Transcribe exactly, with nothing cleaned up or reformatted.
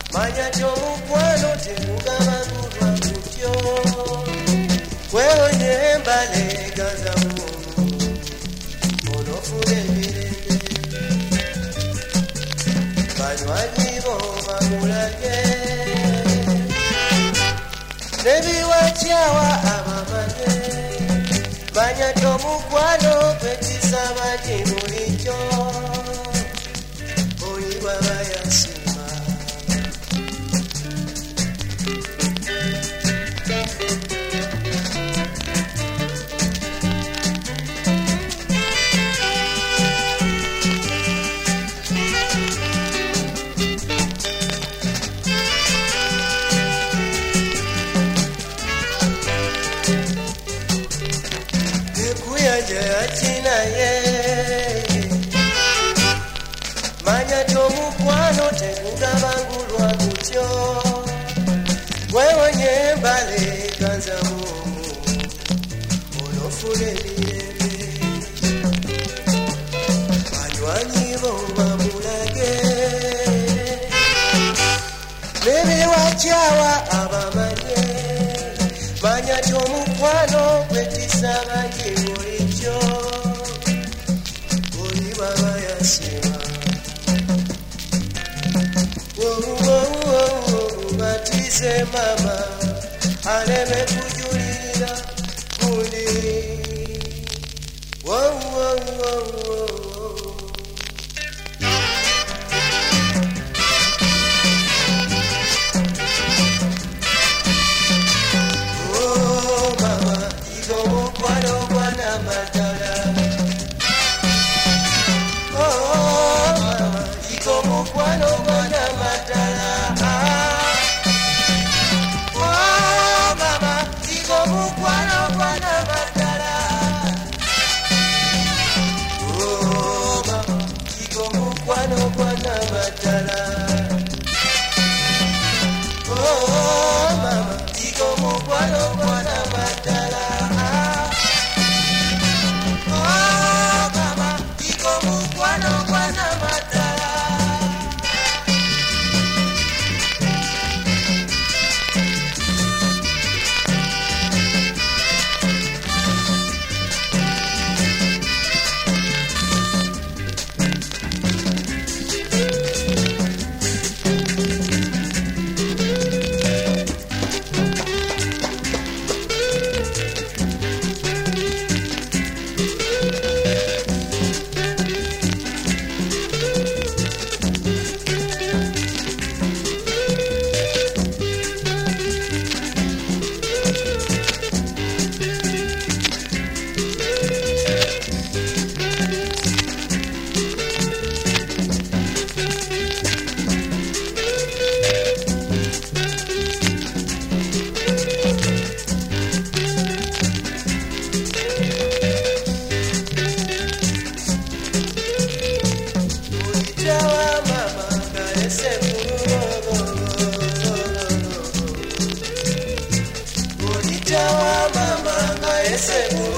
Manya jomu kwano temuga magurwa kutyo Wewe nyembale gaza mungu Onofune mirende Banywanyi bo bamulage Nebi wachawa amamanye Manya jomu kwano petisa majimulicho Oiwa bayasi China ye Manya tomu kwano temuga bangulwa kutyo Wewe nyembale kanza mungu Onofune mirembe Banywanyi bo bamulage Nebe wachawa abamanye Manya tomu kwano kwetisa bajimu Batize mama aleme kujulira kundi Wow wow wow wow Oh mama iko kwano kwana matala Oh mama iko kwano kwana matala Kwano kwana matala Oh mama iko mukwano kwana matala Oh mama iko mukwano kwana matala Ese